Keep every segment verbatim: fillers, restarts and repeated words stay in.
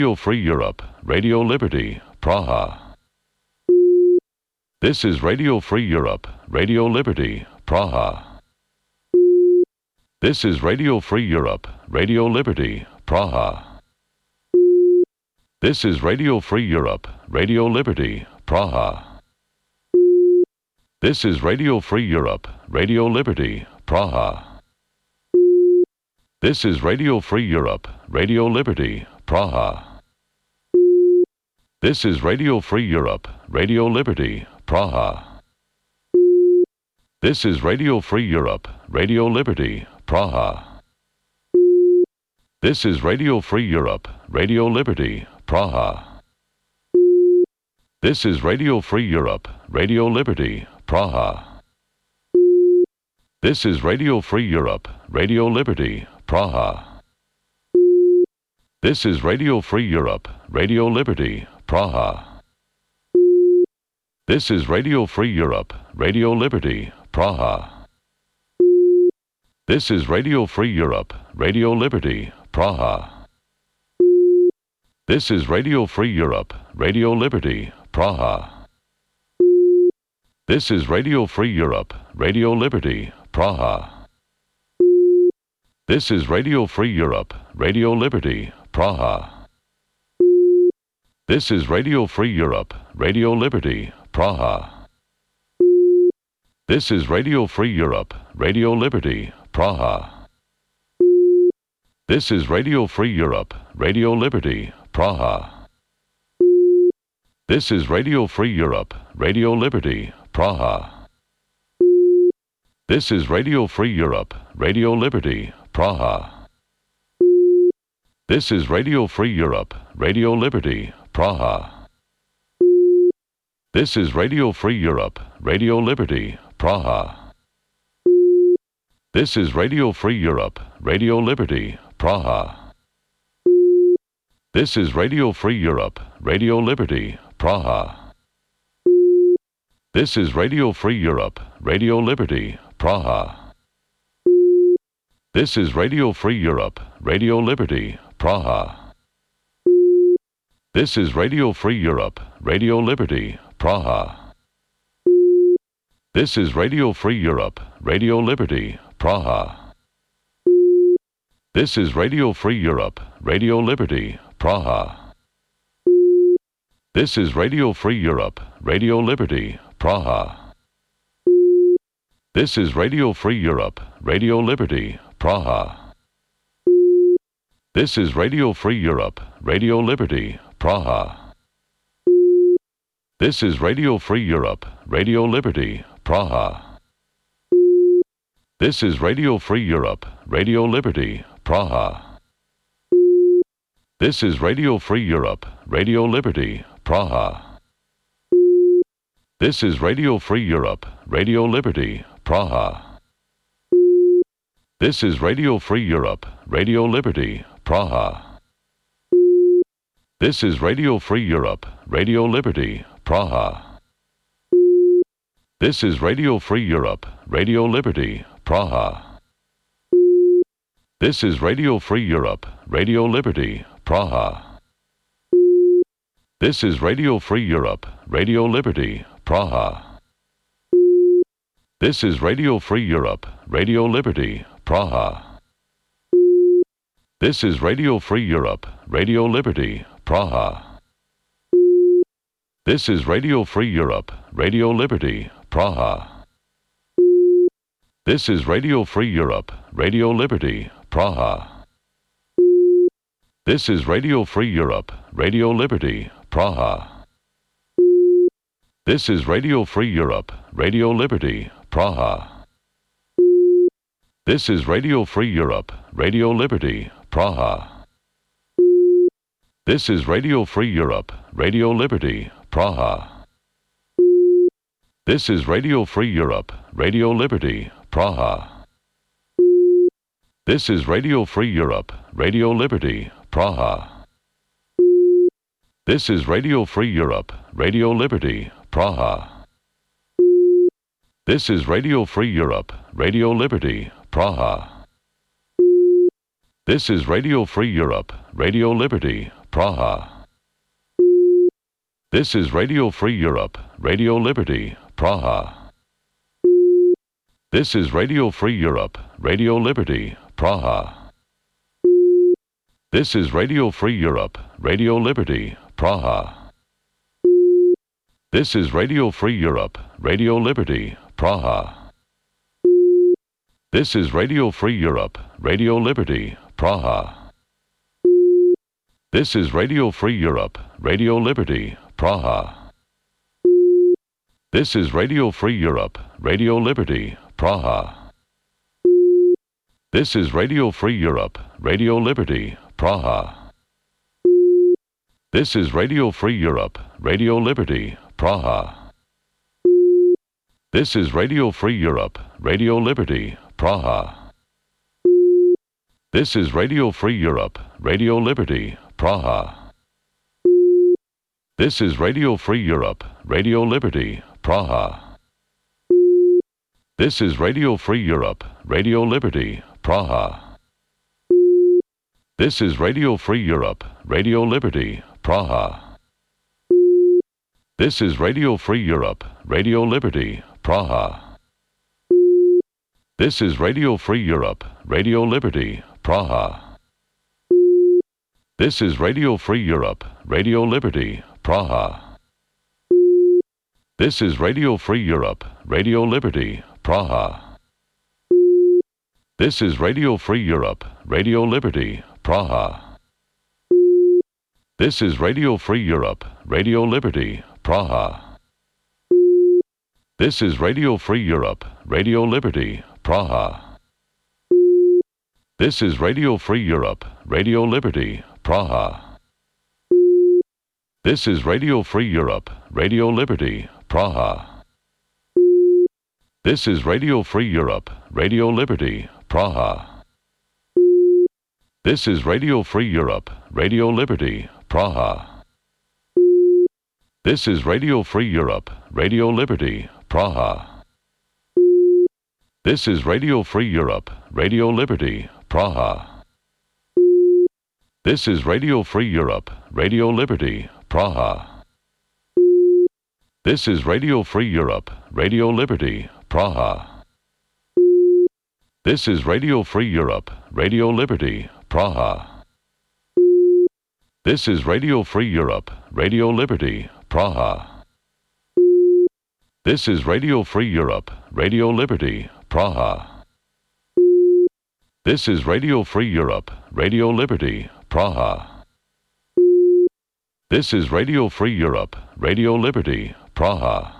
Radio Free Europe, Radio Liberty, Praha. This is Radio Free Europe, Radio Liberty, Praha. This is Radio Free Europe, Radio Liberty, Praha. This is Radio Free Europe, Radio Liberty, Praha. This is Radio Free Europe, Radio Liberty, Praha. This is Radio Free Europe, Radio Liberty, Praha. This is Radio Free Europe, Radio Liberty, Praha. This is Radio Free Europe, Radio Liberty, Praha. This is Radio Free Europe, Radio Liberty, Praha. This is Radio Free Europe, Radio Liberty, Praha. This is Radio Free Europe, Radio Liberty, Praha. This is Radio Free Europe, Radio Liberty, Praha. This is Radio Free Europe, Radio Liberty, Praha. This is Radio Free Europe, Radio Liberty, Praha. This is Radio Free Europe, Radio Liberty, Praha. This is Radio Free Europe, Radio Liberty, Praha. This is Radio Free Europe, Radio Liberty, Praha. This is Radio Free Europe, Radio Liberty, Praha. This is Radio Free Europe, Radio Liberty, Praha. This is Radio Free Europe, Radio Liberty, Praha. This is Radio Free Europe, Radio Liberty, Praha. This is Radio Free Europe, Radio Liberty, Praha. This is Radio Free Europe, Radio Liberty, Praha. This is Radio Free Europe, Radio Liberty, Praha. This is Radio Free Europe, Radio Liberty, Praha. This is Radio Free Europe, Radio Liberty, Praha. This is Radio Free Europe, Radio Liberty, Praha. This is Radio Free Europe, Radio Liberty, Praha. This is Radio Free Europe, Radio Liberty, Praha. This is Radio Free Europe, Radio Liberty, Praha. This is Radio Free Europe, Radio Liberty, Praha. This is Radio Free Europe, Radio Liberty, Praha. This is Radio Free Europe, Radio Liberty, Praha. This is Radio Free Europe, Radio Liberty, Praha. This is Radio Free Europe, Radio Liberty, Praha. This is Radio Free Europe, Radio Liberty, Praha. This is Radio Free Europe, Radio Liberty, Praha. This is Radio Free Europe, Radio Liberty, Praha. This is Radio Free Europe, Radio Liberty, Praha. This is Radio Free Europe, Radio Liberty, Praha. This is Radio Free Europe, Radio Liberty, Praha. This is Radio Free Europe, Radio Liberty, Praha. This is Radio Free Europe, Radio Liberty, Praha. This is Radio Free Europe, Radio Liberty, Praha. This is Radio Free Europe, Radio Liberty, Praha. This is Radio Free Europe, Radio Liberty, Praha. This is Radio Free Europe, Radio Liberty, Praha. This is Radio Free Europe, Radio Liberty, Praha. This is Radio Free Europe, Radio Liberty, Praha. This is Radio Free Europe, Radio Liberty, Praha. This is Radio Free Europe, Radio Liberty, Praha. This is Radio Free Europe, Radio Liberty, Praha. This is Radio Free Europe, Radio Liberty, Praha. This is Radio Free Europe, Radio Liberty, Praha. This is Radio Free Europe, Radio Liberty, Praha. This is Radio Free Europe, Radio Liberty, Praha. This is Radio Free Europe, Radio Liberty, Praha. This is Radio Free Europe, Radio Liberty, Praha. This is Radio Free Europe, Radio Liberty, Praha. This is Radio Free Europe, Radio Liberty, Praha. This is Radio Free Europe, Radio Liberty, Praha. This is Radio Free Europe, Radio Liberty, Praha. This is Radio Free Europe, Radio Liberty, Praha. This is Radio Free Europe, Radio Liberty, Praha. This is Radio Free Europe, Radio Liberty, Praha. This is Radio Free Europe, Radio Liberty, Praha. This is Radio Free Europe, Radio Liberty, Praha. This is Radio Free Europe, Radio Liberty, Praha. This is Radio Free Europe, Radio Liberty, Praha. This is Radio Free Europe, Radio Liberty, Praha. This is Radio Free Europe, Radio Liberty, Praha. This is Radio Free Europe, Radio Liberty, Praha. This is Radio Free Europe, Radio Liberty, Praha. This is Radio Free Europe, Radio Liberty, Praha. This is Radio Free Europe, Radio Liberty, Praha. This is Radio Free Europe, Radio Liberty, Praha. This is Radio Free Europe, Radio Liberty, Praha. This is Radio Free Europe, Radio Liberty, Praha. This is Radio Free Europe, Radio Liberty, Praha. This is Radio Free Europe, Radio Liberty, Praha. This is Radio Free Europe, Radio Liberty, Praha. This is Radio Free Europe, Radio Liberty, Praha. This is Radio Free Europe, Radio Liberty, Praha. This is Radio Free Europe, Radio Liberty, Praha. This is Radio Free Europe, Radio Liberty, Praha. This is Radio Free Europe, Radio Liberty, Praha. This is Radio Free Europe, Radio Liberty, Praha. This is Radio Free Europe, Radio Liberty, Praha. This is Radio Free Europe, Radio Liberty, Praha. This is Radio Free Europe, Radio Liberty, Praha.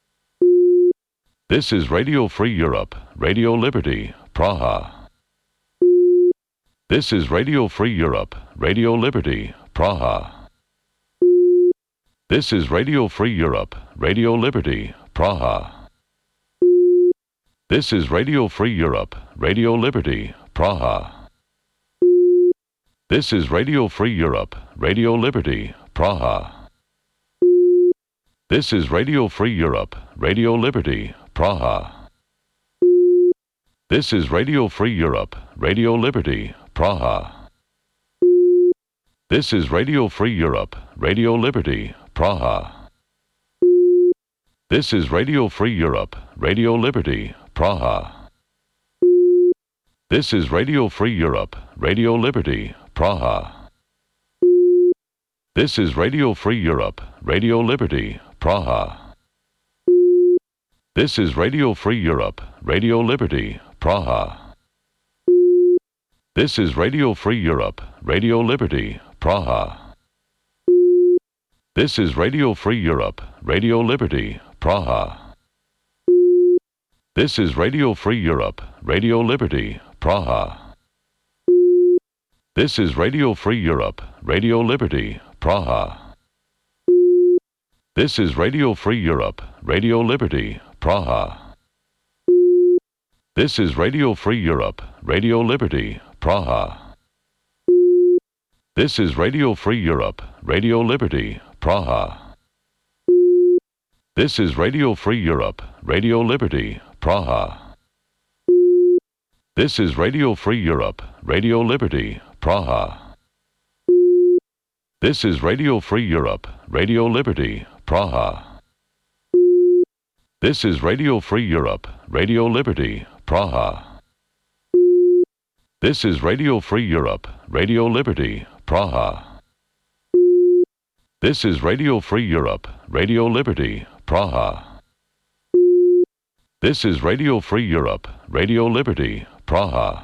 This is Radio Free Europe, Radio Liberty, Praha. This is Radio Free Europe, Radio Liberty, Praha. This is Radio Free Europe, Radio Liberty, Praha. This is Radio Free Europe, Radio Liberty, Praha. This is Radio Free Europe, Radio Liberty, Praha. This is Radio Free Europe, Radio Liberty, Praha. This is Radio Free Europe, Radio Liberty, Praha. This is Radio Free Europe, Radio Liberty, Praha. This is Radio Free Europe, Radio Liberty, Praha. This is Radio Free Europe, Radio Liberty, Praha. This is Radio Free Europe, Radio Liberty, Praha. This is Radio Free Europe, Radio Liberty, Praha. This is Radio Free Europe, Radio Liberty, Praha. This is Radio Free Europe, Radio Liberty, Praha. This is Radio Free Europe, Radio Liberty, Praha. This is Radio Free Europe, Radio Liberty, Praha. This is Radio Free Europe, Radio Liberty, Praha. This is Radio Free Europe, Radio Liberty, Praha. This is Radio Free Europe, Radio Liberty, Praha. This is Radio Free Europe, Radio Liberty, Praha. This is Radio Free Europe, Radio Liberty, Praha. This is Radio Free Europe, Radio Liberty, Praha. This is Radio Free Europe, Radio Liberty, Praha. This is Radio Free Europe, Radio Liberty, Praha. This is Radio Free Europe, Radio Liberty, Praha. This is Radio Free Europe, Radio Liberty, Praha.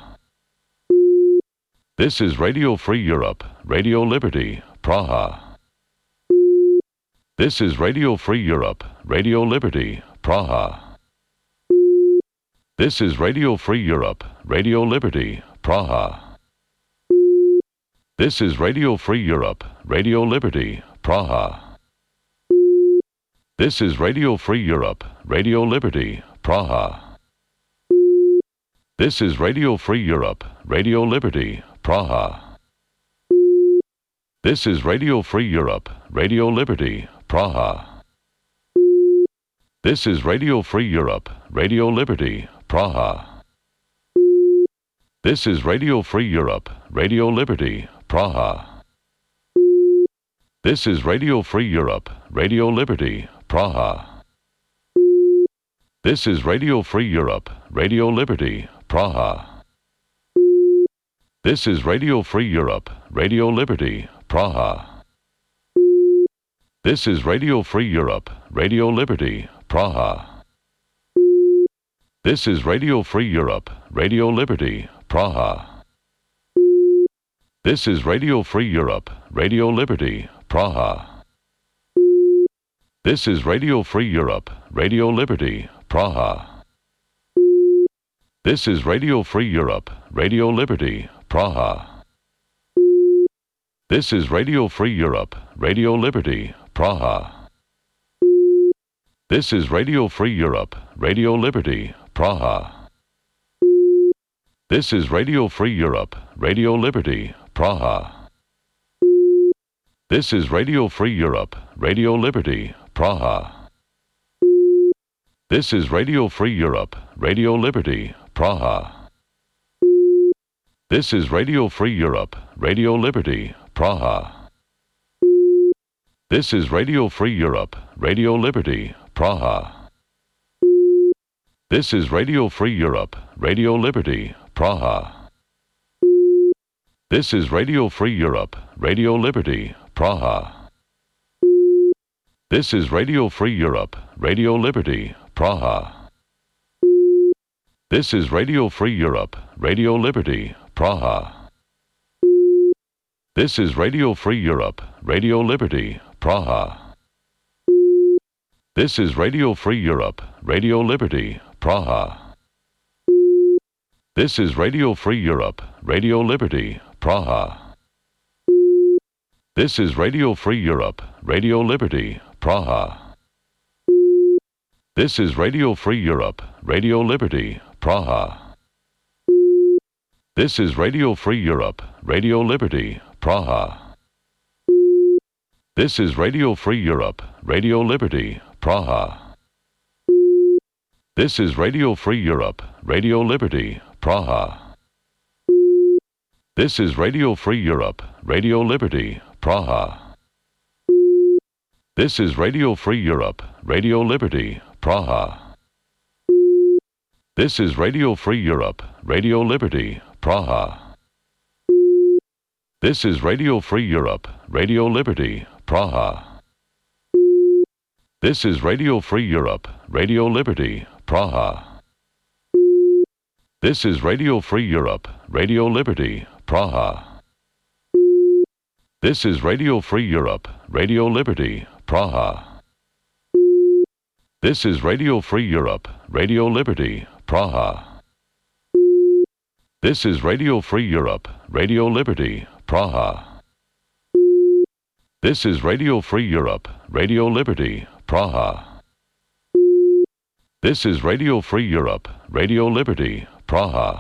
This is Radio Free Europe, Radio Liberty, Praha. This is Radio Free Europe, Radio Liberty, Praha. This is Radio Free Europe, Radio Liberty, Praha. This is Radio Free Europe, Radio Liberty, Praha. This is Radio Free Europe, Radio Liberty, Praha. This is Radio Free Europe, Radio Liberty, Praha. This is Radio Free Europe, Radio Liberty, Praha. This is Radio Free Europe, Radio Liberty, Praha. This is Radio Free Europe, Radio Liberty, Praha. This is Radio Free Europe, Radio Liberty, Praha. This is Radio Free Europe, Radio Liberty, Praha. This is Radio Free Europe, Radio Liberty, Praha. This is Radio Free Europe, Radio Liberty, Praha. This is Radio Free Europe, Radio Liberty, Praha. This is Radio Free Europe, Radio Liberty, Praha. This is Radio Free Europe, Radio Liberty, Praha. This is Radio Free Europe, Radio Liberty, Praha. This is Radio Free Europe, Radio Liberty, Praha. This is Radio Free Europe, Radio Liberty, Praha. This is Radio Free Europe, Radio Liberty, Praha. This is Radio Free Europe, Radio Liberty, Praha. This is Radio Free Europe, Radio Liberty, Praha. This is Radio Free Europe, Radio Liberty, Praha. This is Radio Free Europe, Radio Liberty, Praha. This is Radio Free Europe, Radio Liberty, Praha. This is Radio Free Europe, Radio Liberty, Praha. This is Radio Free Europe, Radio Liberty, Praha. This is Radio Free Europe, Radio Liberty, Praha. This is Radio Free Europe, Radio Liberty, Praha. This is Radio Free Europe, Radio Liberty, Praha. This is Radio Free Europe, Radio Liberty, Praha. This is Radio Free Europe, Radio Liberty, Praha. This is Radio Free Europe, Radio Liberty, Praha. This is Radio Free Europe, Radio Liberty, Praha. This is Radio Free Europe, Radio Liberty, Praha. This is Radio Free Europe, Radio Liberty, Praha. This is Radio Free Europe, Radio Liberty, Praha. This is Radio Free Europe, Radio Liberty, Praha. This is Radio Free Europe, Radio Liberty, Praha. This is Radio Free Europe, Radio Liberty, Praha. This is Radio Free Europe, Radio Liberty, Praha. This is Radio Free Europe, Radio Liberty, Praha. This is Radio Free Europe, Radio Liberty, Praha. This is Radio Free Europe, Radio Liberty, Praha. This is Radio Free Europe, Radio Liberty, Praha. This is Radio Free Europe, Radio Liberty, Praha. This is Radio Free Europe, Radio Liberty, Praha.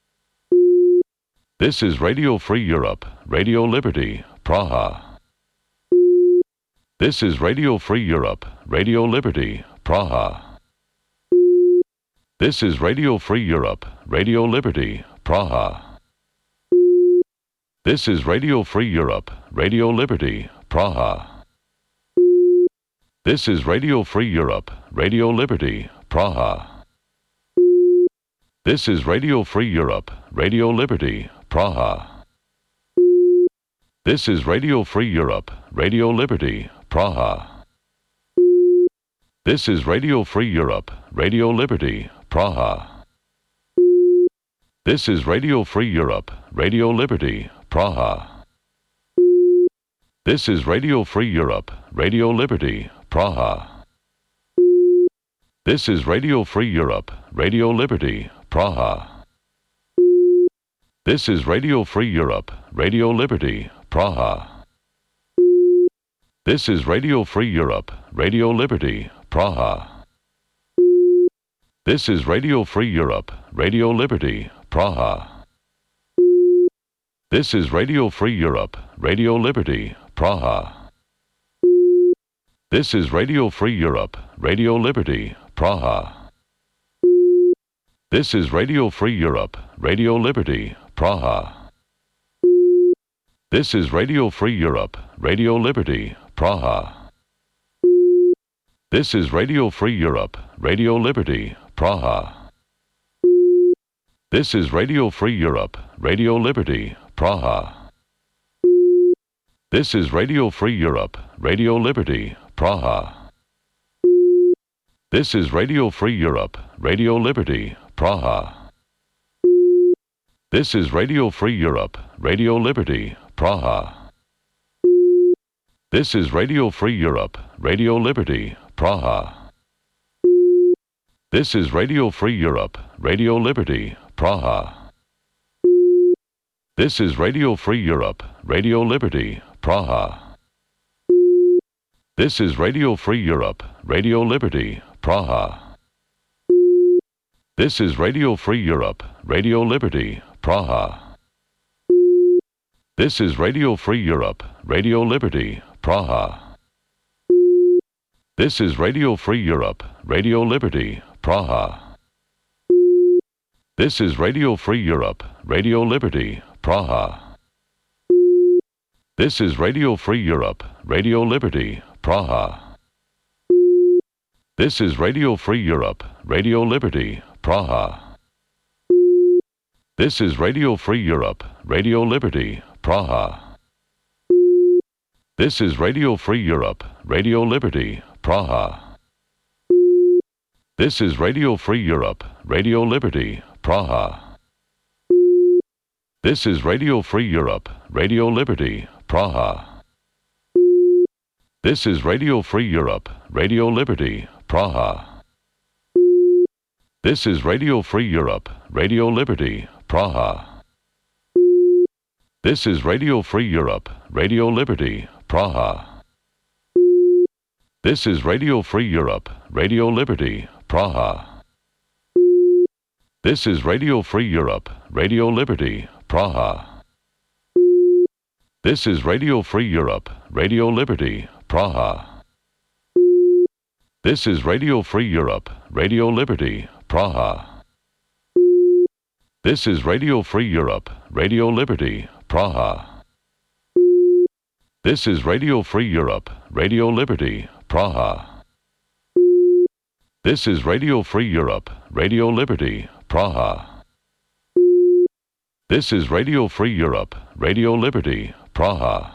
This is Radio Free Europe, Radio Liberty, Praha. This is Radio Free Europe, Radio Liberty, Praha. This is Radio Free Europe, Radio Liberty, Praha. This is Radio Free Europe, Radio Liberty, Praha. This is Radio Free Europe, Radio Liberty, Praha. This is Radio Free Europe, Radio Liberty, Praha. This is Radio Free Europe, Radio Liberty, Praha. This is Radio Free Europe, Radio Liberty, Praha. This is Radio Free Europe, Radio Liberty, Praha. This is Radio Free Europe, Radio Liberty, Praha. This is Radio Free Europe, Radio Liberty, Praha. This is Radio Free Europe, Radio Liberty, Praha. This is Radio Free Europe, Radio Liberty, Praha. This is Radio Free Europe, Radio Liberty, Praha. This is Radio Free Europe, Radio Liberty, Praha. This is Radio Free Europe, Radio Liberty, Praha. This is Radio Free Europe, Radio Liberty, Praha. This is Radio Free Europe, Radio Liberty, Praha. This is Radio Free Europe, Radio Liberty, Praha. This is Radio Free Europe, Radio Liberty, Praha. This is Radio Free Europe, Radio Liberty, Praha. This is Radio Free Europe, Radio Liberty, Praha. This is Radio Free Europe, Radio Liberty, Praha. This is Radio Free Europe, Radio Liberty, Praha. This is Radio Free Europe, Radio Liberty, Praha. This is Radio Free Europe, Radio Liberty, Praha. This is Radio Free Europe, Radio Liberty, Praha. This is Radio Free Europe, Radio Liberty, Praha. This is Radio Free Europe, Radio Liberty, Praha. This is Radio Free Europe, Radio Liberty, Praha. This is Radio Free Europe, Radio Liberty, Praha. This is Radio Free Europe, Radio Liberty, Praha. This is Radio Free Europe, Radio Liberty, Praha. This is Radio Free Europe, Radio Liberty, Praha. This is Radio Free Europe, Radio Liberty, Praha. This is Radio Free Europe, Radio Liberty, Praha. This is Radio Free Europe, Radio Liberty, Praha. This is Radio Free Europe, Radio Liberty, Praha. This is Radio Free Europe, Radio Liberty, Praha. This is Radio Free Europe, Radio Liberty, Praha. This is Radio Free Europe, Radio Liberty, Praha. This is Radio Free Europe, Radio Liberty, Praha. This is Radio Free Europe, Radio Liberty, Praha. This is Radio Free Europe, Radio Liberty, Praha. This is Radio Free Europe, Radio Liberty, Praha. This is Radio Free Europe, Radio Liberty, Praha. This is Radio Free Europe, Radio Liberty, Praha. This is Radio Free Europe, Radio Liberty, Praha.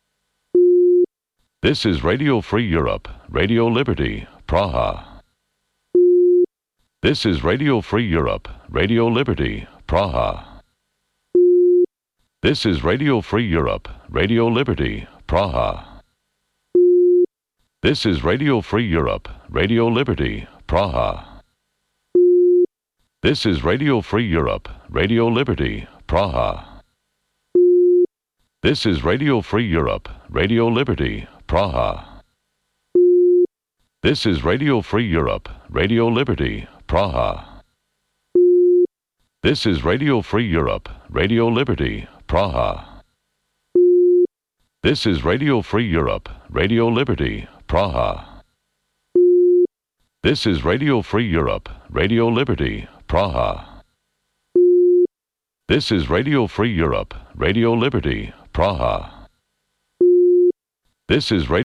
This is Radio Free Europe, Radio Liberty, Praha. This is Radio Free Europe, Radio Liberty, Praha. This is Radio Free Europe, Radio Liberty, Praha. This is Radio Free Europe, Radio Liberty, Praha. This is Radio Free Europe, Radio Liberty, Praha. This is Radio Free Europe, Radio Liberty, Praha. This is Radio Free Europe, Radio Liberty, Praha. This is Radio Free Europe, Radio Liberty, Praha. This is Radio Free Europe, Radio Liberty, Praha. This is Radio Free Europe, Radio Liberty, Praha. This is Radio Free Europe, Radio Liberty, Praha. This is Radio